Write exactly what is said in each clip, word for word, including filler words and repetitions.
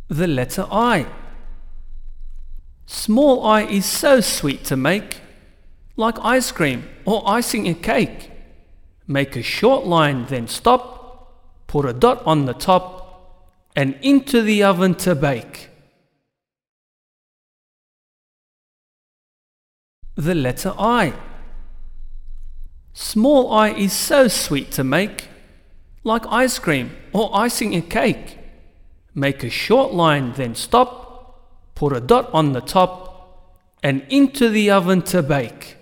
The letter I. Small I is so sweet to make, like ice cream or icing a cake. Make a short line, then stop, put a dot on the top, and into the oven to bake. The letter I. Small I is so sweet to make, like ice cream or icing a cake. Make a short line, then stop, put a dot on the top, and into the oven to bake.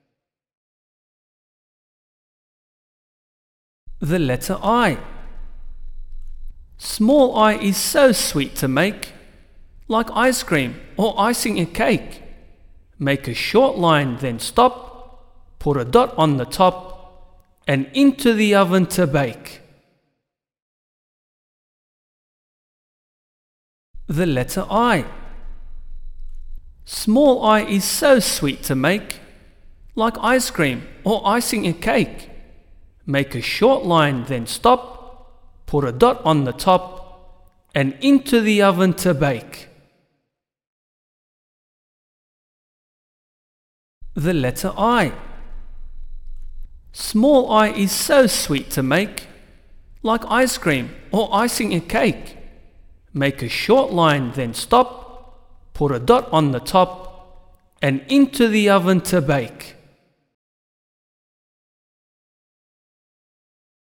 The letter I. Small I is so sweet to make, like ice cream or icing a cake. Make a short line, then stop, put a dot on the top, and into the oven to bake. The letter I. Small I is so sweet to make, like ice cream or icing a cake. Make a short line, then stop, put a dot on the top, and into the oven to bake. The letter I. Small I is so sweet to make, like ice cream or icing a cake. Make a short line, then stop, put a dot on the top, and into the oven to bake.